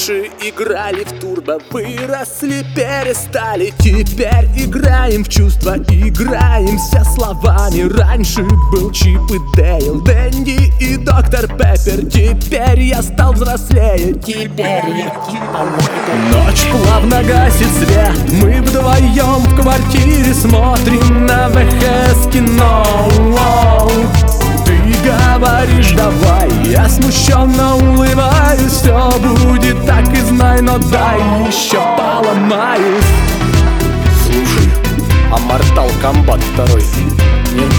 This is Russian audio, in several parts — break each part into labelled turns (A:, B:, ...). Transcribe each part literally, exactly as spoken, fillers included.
A: Раньше играли в турбо, выросли, перестали. Теперь играем в чувства, играемся словами. Раньше был Чип и Дейл, Дэнди и доктор Пеппер. Теперь я стал взрослее, теперь я типа Ночь плавно гасит свет, мы вдвоем в квартире смотрим на вэ ха эс кино. Ты говоришь давай, я смущенно улыбаюсь. Все будет так и знай, но дай еще поломаюсь.
B: Слушай, а Mortal Kombat два нет?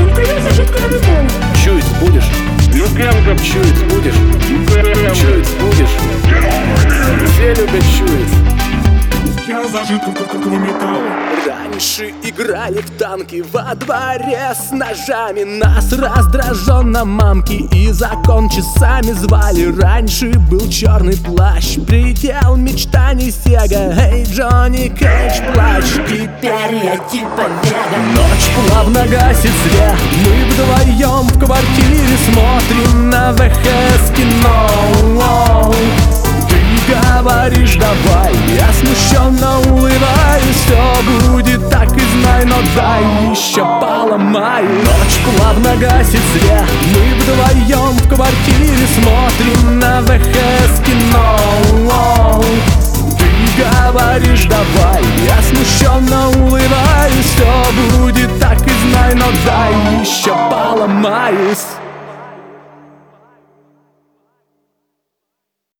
B: Чуять будешь? Чуять будешь? Чуять будешь? Все любят чуять.
C: Я зажит как металла.
A: Раньше играли в танки во дворе с ножами. Нас раздраженно мамки и закон часами звали. Раньше был черный плащ, предел мечтаний Сега. Эй, Джонни Кейдж, плачь, теперь я типа Вега. Ночь плавно гасит свет, мы вдвоем в квартире смотрим на вэ ха эс кино. Ты говоришь давай, я смущенно улыбаюсь. Все будет так и знай, но дай еще поломаю. Ночь плавно гасит свет, мы вдвоем в квартире смотрим на вэ ха эс кино. Ты говоришь давай, я смущенно улыбаюсь. Все будет так и знай, но дай еще поломаюсь.